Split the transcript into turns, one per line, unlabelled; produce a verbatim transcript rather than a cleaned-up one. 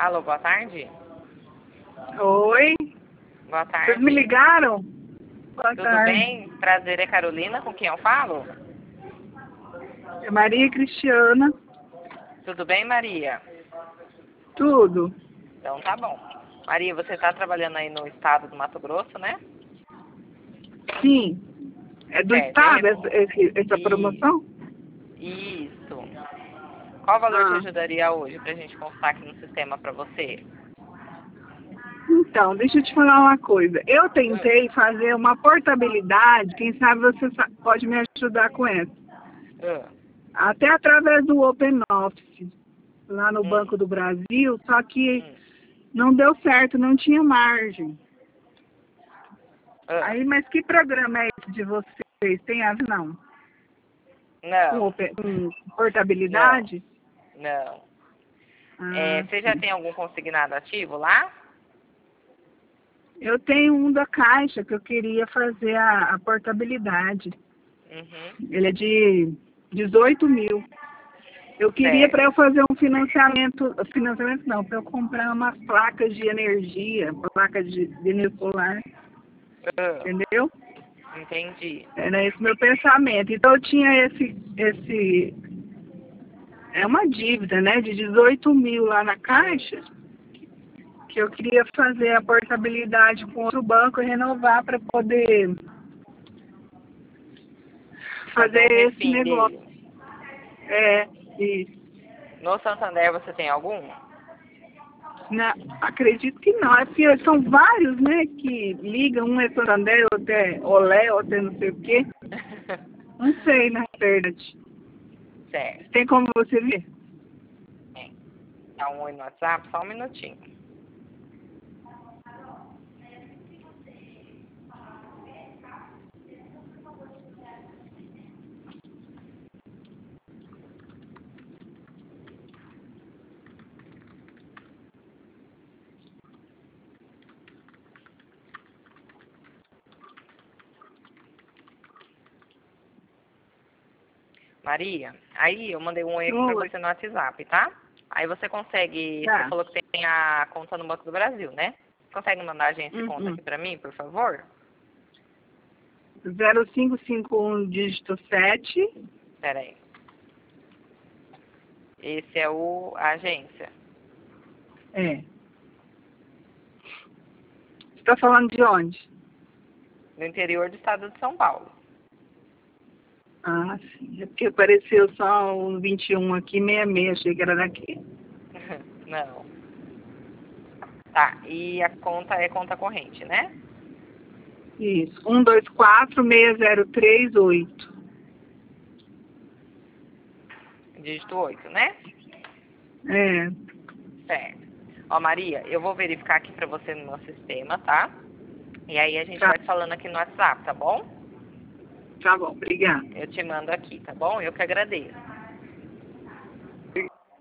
Alô, boa tarde.
Oi.
Boa tarde.
Vocês me ligaram? Boa
Tudo
tarde.
bem? Prazer, é Carolina, com quem eu falo?
É Maria Cristiana.
Tudo bem, Maria?
Tudo.
Então tá bom. Maria, você está trabalhando aí no estado do Mato Grosso, né?
Sim. É do
Certo.
estado
Eu-
essa, esse- essa promoção?
Isso. Qual valor te
Ah.
ajudaria hoje pra gente constar aqui no sistema pra você?
Então, deixa eu te falar uma coisa. Eu tentei fazer uma portabilidade, quem sabe você sa- pode me ajudar com essa.
Ah,
Até através do Open Office, lá no
Hum.
Banco do Brasil, só que
hum,
não deu certo, não tinha margem.
ah.
Aí, mas que programa é esse de vocês? Tem a ver, não? Com,
Não,
open- com portabilidade?
não.
Ah,
É, você já
sim.
tem algum consignado ativo lá?
Eu tenho um da Caixa que eu queria fazer a, a portabilidade.
Uhum.
Ele é de dezoito mil. Eu queria
Certo.
para eu fazer um financiamento, financiamento não, para eu comprar umas placas de energia, placas de, de energia solar,
Ah,
entendeu?
entendi.
Era esse meu pensamento. Então eu tinha esse, esse, é uma dívida, né, de dezoito mil lá na Caixa, que eu queria fazer a portabilidade com outro banco e renovar para poder fazer
Fazer um
esse
refim
negócio.
dele.
É, isso.
No Santander você tem algum?
Não, acredito que não. É porque são vários, né, que ligam. Um é Santander, outro é Olé, outro é não sei o quê. Não sei, na verdade.
Certo.
Tem como você ver?
Dá um oi no WhatsApp, só um minutinho. Maria, aí eu mandei um oi aqui pra
Oi.
você no WhatsApp, tá? Aí você consegue,
Tá.
você falou que tem a conta no Banco do Brasil, né? Consegue mandar a agência de conta
Uhum.
aqui pra mim, por favor?
zero cinco cinco um dígito sete.
Pera aí. Esse é o a agência.
É. Você tá falando de onde?
No interior do estado de São Paulo.
Ah, sim. É porque apareceu só um vinte e um aqui, sessenta e seis. Achei que era daqui.
Não. Tá, e a conta é conta corrente, né?
Isso. um dois quatro seis zero três oito.
Dígito oito, né?
É.
Certo. Ó, Maria, eu vou verificar aqui pra você no meu sistema, tá? E aí a gente
Tá.
vai falando aqui no WhatsApp, tá bom?
Tá bom, obrigada.
Eu te mando aqui, tá bom? Eu que agradeço.